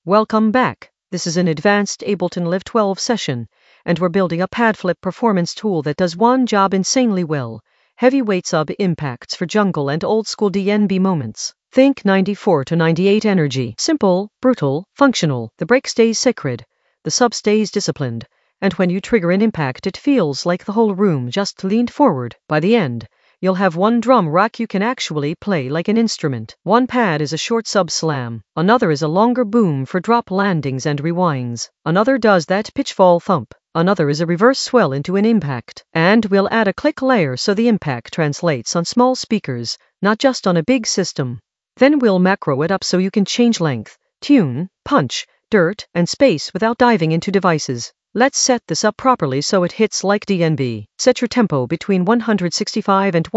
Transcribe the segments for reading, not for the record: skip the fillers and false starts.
Welcome back. This is an advanced Ableton Live 12 session, and we're building a pad flip performance tool that does one job insanely well. Heavyweight sub impacts for jungle and old school DnB moments. Think 94 to 98 energy. Simple, brutal, functional. The break stays sacred. The sub stays disciplined. And when you trigger an impact, it feels like the whole room just leaned forward. By the end, you'll have one drum rack you can actually play like an instrument. One pad is a short sub slam. Another is a longer boom for drop landings and rewinds. Another does that pitchfall thump. Another is a reverse swell into an impact. And we'll add a click layer so the impact translates on small speakers, not just on a big system. Then we'll macro it up so you can change length, tune, punch, dirt, and space without diving into devices. Let's set this up properly so it hits like DnB. Set your tempo between 165 and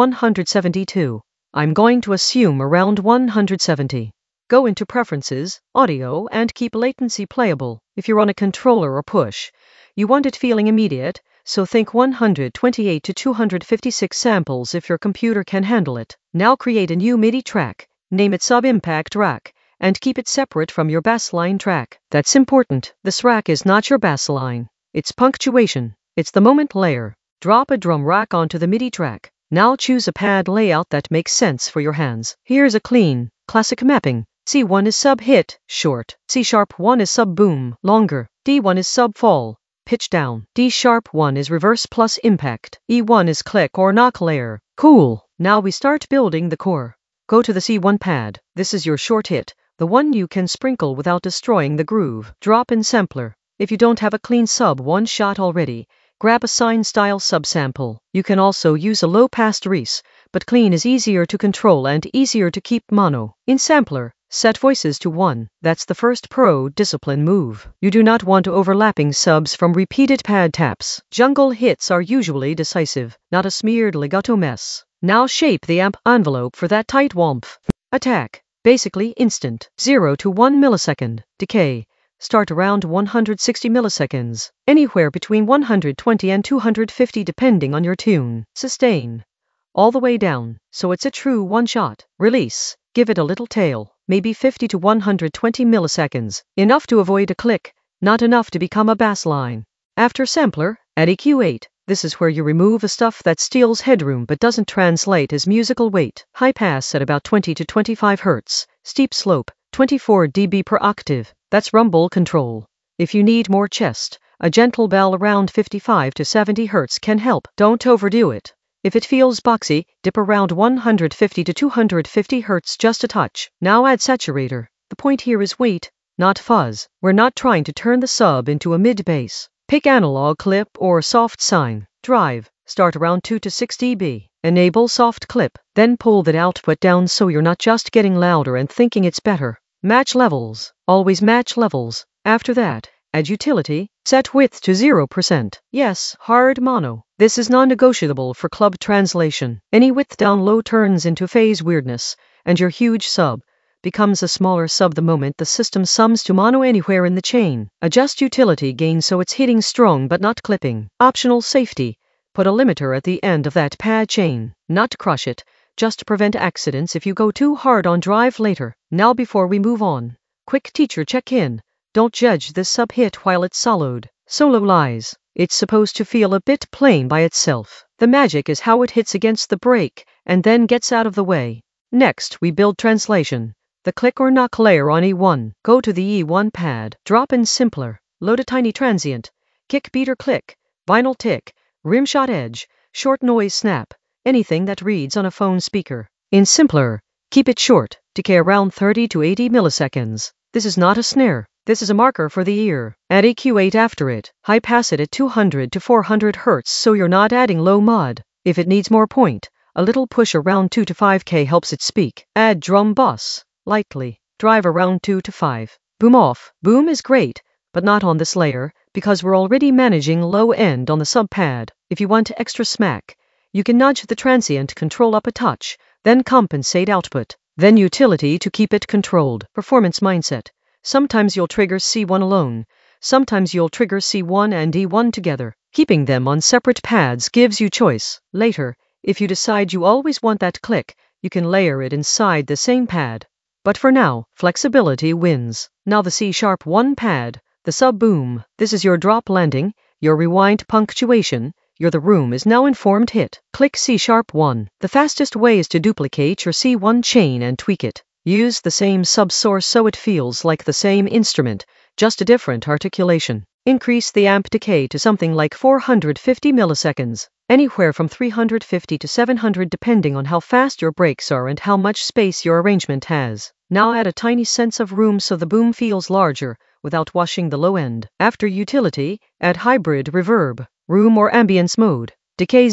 172. I'm going to assume around 170. Go into Preferences, Audio, and keep latency playable. If you're on a controller or push, you want it feeling immediate, so think 128 to 256 samples if your computer can handle it. Now create a new MIDI track, name it Sub Impact Rack, and keep it separate from your bassline track. That's important. This rack is not your bassline. It's punctuation. It's the moment layer. Drop a drum rack onto the MIDI track. Now choose a pad layout that makes sense for your hands. Here's a clean, classic mapping. C1 is sub hit, short. C#1 is sub boom, longer. D1 is sub fall, pitch down. D#1 is reverse plus impact. E1 is click or knock layer. Cool. Now we start building the core. Go to the C1 pad. This is your short hit, the one you can sprinkle without destroying the groove. Drop in sampler. If you don't have a clean sub one shot already, grab a sine style subsample. You can also use a low pass Reese, but clean is easier to control and easier to keep mono. In sampler, set voices to 1. That's the first pro discipline move. You do not want overlapping subs from repeated pad taps. Jungle hits are usually decisive, not a smeared legato mess. Now shape the amp envelope for that tight womp. Attack. Basically instant. 0 to 1 millisecond. Decay. Start around 160 milliseconds. Anywhere between 120 and 250 depending on your tune. Sustain. All the way down, so it's a true one-shot. Release. Give it a little tail. Maybe 50 to 120 milliseconds. Enough to avoid a click, not enough to become a bass line. After sampler, add EQ8. This is where you remove the stuff that steals headroom but doesn't translate as musical weight. High pass at about 20 to 25 Hz. Steep slope, 24 dB per octave. That's rumble control. If you need more chest, a gentle bell around 55 to 70 Hz can help. Don't overdo it. If it feels boxy, dip around 150 to 250 Hz just a touch. Now add saturator. The point here is weight, not fuzz. We're not trying to turn the sub into a mid-bass. Pick analog clip or soft sine. Drive. Start around 2 to 6 dB. Enable soft clip. Then pull that output down so you're not just getting louder and thinking it's better. Match levels. Always match levels. After that, add utility. Set width to 0%. Yes, hard mono. This is non-negotiable for club translation. Any width down low turns into phase weirdness, and your huge sub becomes a smaller sub the moment the system sums to mono anywhere in the chain. Adjust utility gain so it's hitting strong but not clipping. Optional safety. Put a limiter at the end of that pad chain. Not to crush it, just to prevent accidents if you go too hard on drive later. Now before we move on, quick teacher check-in. Don't judge this sub hit while it's soloed. Solo lies. It's supposed to feel a bit plain by itself. The magic is how it hits against the break and then gets out of the way. Next, we build translation. The click or knock layer on E1. Go to the E1 pad. Drop in simpler. Load a tiny transient. Kick beater click. Vinyl tick. Rimshot edge. Short noise snap. Anything that reads on a phone speaker. In simpler, keep it short. Decay around 30 to 80 milliseconds. This is not a snare. This is a marker for the ear. Add EQ8 after it. High pass it at 200 to 400 Hz so you're not adding low mod. If it needs more point, a little push around 2 to 5K helps it speak. Add drum boss. Lightly. Drive around 2 to 5. Boom off. Boom is great, but not on this layer, because we're already managing low end on the sub pad. If you want extra smack, you can nudge the transient control up a touch, then compensate output. Then utility to keep it controlled. Performance mindset. Sometimes you'll trigger C1 alone. Sometimes you'll trigger C1 and E1 together. Keeping them on separate pads gives you choice. Later, if you decide you always want that click, you can layer it inside the same pad. But for now, flexibility wins. Now the C#1 pad, the sub-boom. This is your drop landing, your rewind punctuation, your the room is now informed hit. Click C#1. The fastest way is to duplicate your C1 chain and tweak it. Use the same sub-source so it feels like the same instrument, just a different articulation. Increase the amp decay to something like 450 milliseconds, anywhere from 350 to 700 depending on how fast your breaks are and how much space your arrangement has. Now add a tiny sense of room so the boom feels larger, without washing the low end. After utility, add hybrid reverb, room or ambience mode. Decay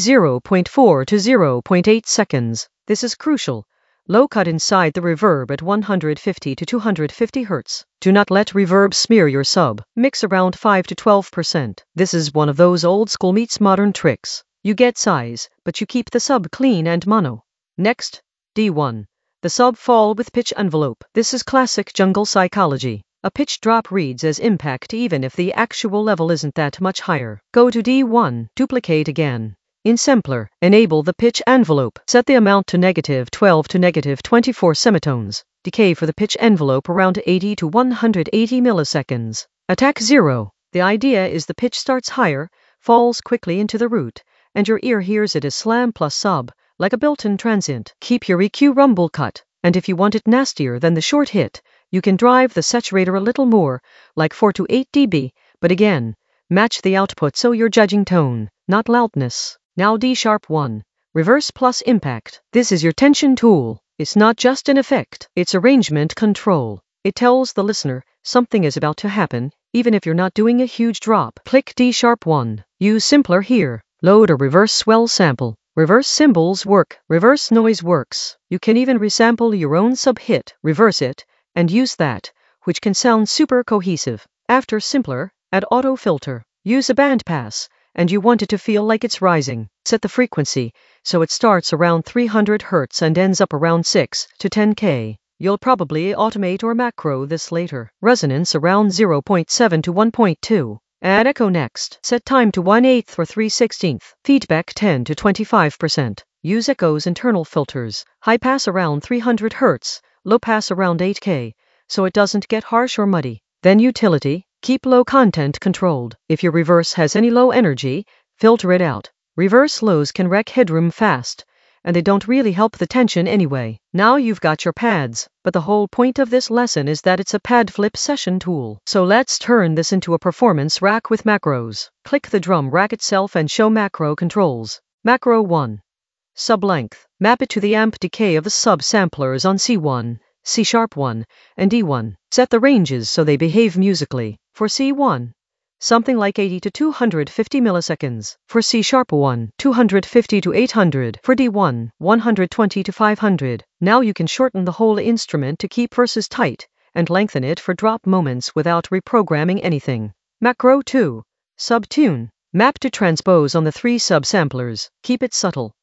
0.4 to 0.8 seconds. This is crucial. Low cut inside the reverb at 150 to 250 Hz. Do not let reverb smear your sub. Mix around 5 to 12%. This is one of those old school meets modern tricks. You get size, but you keep the sub clean and mono. Next, D1. The sub fall with pitch envelope. This is classic jungle psychology. A pitch drop reads as impact even if the actual level isn't that much higher. Go to D1, duplicate again. In Sampler, enable the pitch envelope. Set the amount to -12 to -24 semitones. Decay for the pitch envelope around 80 to 180 milliseconds. Attack 0. The idea is the pitch starts higher, falls quickly into the root, and your ear hears it as slam plus sub, like a built-in transient. Keep your EQ rumble cut, and if you want it nastier than the short hit, you can drive the saturator a little more, like 4 to 8 dB, but again, match the output so you're judging tone, not loudness. Now D#1. Reverse plus impact. This is your tension tool. It's not just an effect, it's arrangement control. It tells the listener something is about to happen, even if you're not doing a huge drop. Click D#1. Use Sampler here. Load a reverse swell sample. Reverse cymbals work. Reverse noise works. You can even resample your own sub-hit, reverse it, and use that, which can sound super cohesive. After Sampler, add auto filter. Use a bandpass, and you want it to feel like it's rising. Set the frequency, so it starts around 300 Hz and ends up around 6 to 10K. You'll probably automate or macro this later. Resonance around 0.7 to 1.2. Add echo next. Set time to 1/8 or 3/16. Feedback 10 to 25%. Use echo's internal filters. High pass around 300 Hz, low pass around 8K, so it doesn't get harsh or muddy. Then utility. Keep low content controlled. If your reverse has any low energy, filter it out. Reverse lows can wreck headroom fast, and they don't really help the tension anyway. Now you've got your pads, but the whole point of this lesson is that it's a pad flip session tool. So let's turn this into a performance rack with macros. Click the drum rack itself and show macro controls. Macro 1. Sub length. Map it to the amp decay of the sub samplers on C1, C#1, and D1. Set the ranges so they behave musically. For C1, something like 80 to 250 milliseconds. For C#1, 250 to 800. For D1, 120 to 500. Now you can shorten the whole instrument to keep verses tight, and lengthen it for drop moments without reprogramming anything. Macro 2. Sub-tune. Map to transpose on the 3 sub-samplers. Keep it subtle.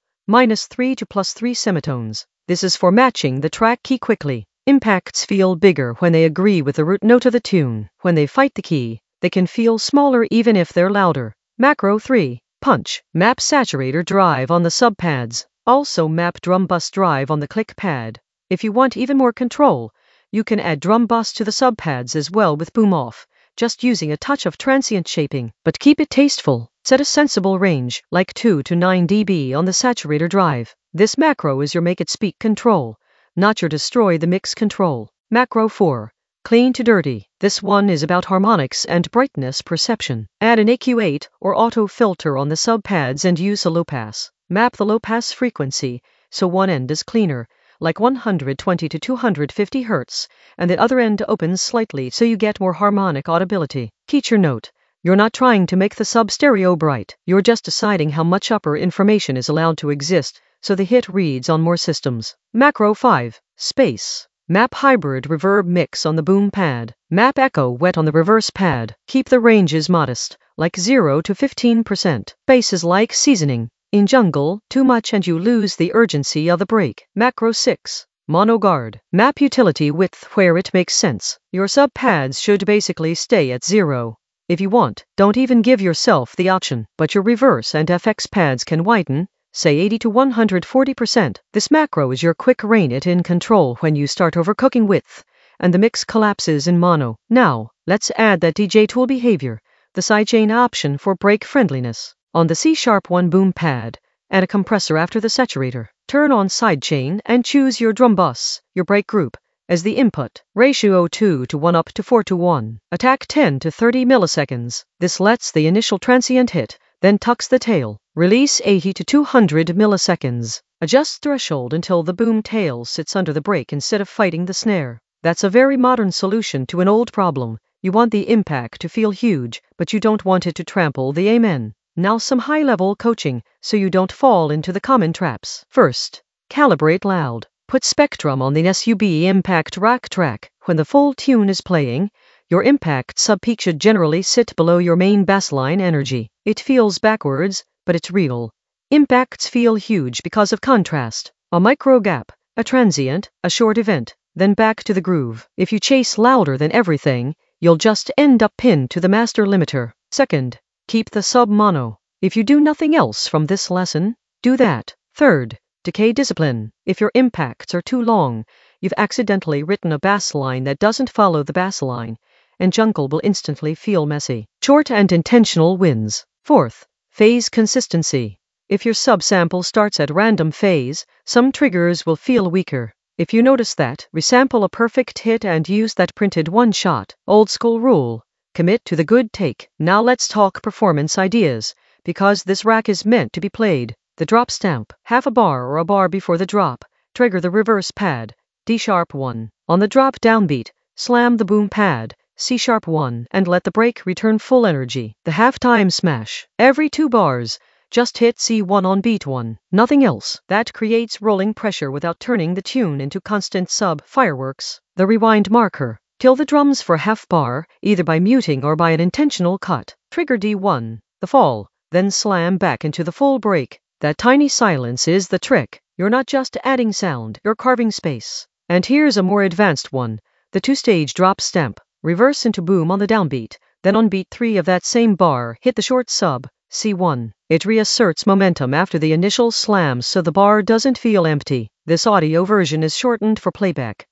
-3 to +3 semitones. This is for matching the track key quickly. Impacts feel bigger when they agree with the root note of the tune. When they fight the key, they can feel smaller even if they're louder. Macro 3. Punch. Map saturator drive on the sub-pads. Also map drum bus drive on the click pad. If you want even more control, you can add drum bus to the sub-pads as well with boom off, just using a touch of transient shaping. But keep it tasteful. Set a sensible range, like 2 to 9 dB on the saturator drive. This macro is your make it speak control, not your destroy the mix control. Macro 4. Clean to dirty. This one is about harmonics and brightness perception. Add an AQ8 or auto filter on the sub-pads and use a low pass. Map the low pass frequency, so one end is cleaner, like 120 to 250 Hz, and the other end opens slightly so you get more harmonic audibility. Feature note. You're not trying to make the sub-stereo bright. You're just deciding how much upper information is allowed to exist, so the hit reads on more systems. Macro 5. Space. Map hybrid reverb mix on the boom pad. Map echo wet on the reverse pad. Keep the ranges modest, like 0 to 15%. Bass is like seasoning. In jungle, too much and you lose the urgency of the break. Macro 6. Mono guard. Map utility width where it makes sense. Your sub-pads should basically stay at 0. If you want, don't even give yourself the option, but your reverse and FX pads can widen, say 80 to 140%. This macro is your quick rein-it-in control when you start overcooking width, and the mix collapses in mono. Now, let's add that DJ tool behavior, the sidechain option for break friendliness. On the C#1 boom pad, add a compressor after the saturator. Turn on sidechain and choose your drum bus, your break group, as the input. Ratio 2 to 1 up to 4 to 1. Attack 10 to 30 milliseconds. This lets the initial transient hit, then tucks the tail. Release 80 to 200 milliseconds. Adjust threshold until the boom tail sits under the break instead of fighting the snare. That's a very modern solution to an old problem. You want the impact to feel huge, but you don't want it to trample the amen. Now some high-level coaching, so you don't fall into the common traps. First, calibrate loud. Put Spectrum on the SUB Impact rack track. When the full tune is playing, your impact sub-peak should generally sit below your main bassline energy. It feels backwards, but it's real. Impacts feel huge because of contrast. A micro gap, a transient, a short event, then back to the groove. If you chase louder than everything, you'll just end up pinned to the master limiter. Second, keep the sub mono. If you do nothing else from this lesson, do that. Third, decay discipline. If your impacts are too long, you've accidentally written a bass line that doesn't follow the bass line, and jungle will instantly feel messy. Short and intentional wins. Fourth, phase consistency. If your subsample starts at random phase, some triggers will feel weaker. If you notice that, resample a perfect hit and use that printed one shot. Old school rule. Commit to the good take. Now let's talk performance ideas, because this rack is meant to be played. The drop stamp, half a bar or a bar before the drop, trigger the reverse pad, D#1. On the drop downbeat, slam the boom pad, C#1, and let the break return full energy. The halftime smash, every 2 bars, just hit C1 on beat 1. Nothing else. That creates rolling pressure without turning the tune into constant fireworks. The rewind marker, kill the drums for half bar, either by muting or by an intentional cut. Trigger D1, the fall, then slam back into the full break. That tiny silence is the trick. You're not just adding sound, you're carving space. And here's a more advanced one. The 2-stage drop stamp. Reverse into boom on the downbeat, then on beat 3 of that same bar, hit the short sub, C1. It reasserts momentum after the initial slam so the bar doesn't feel empty. This audio version is shortened for playback.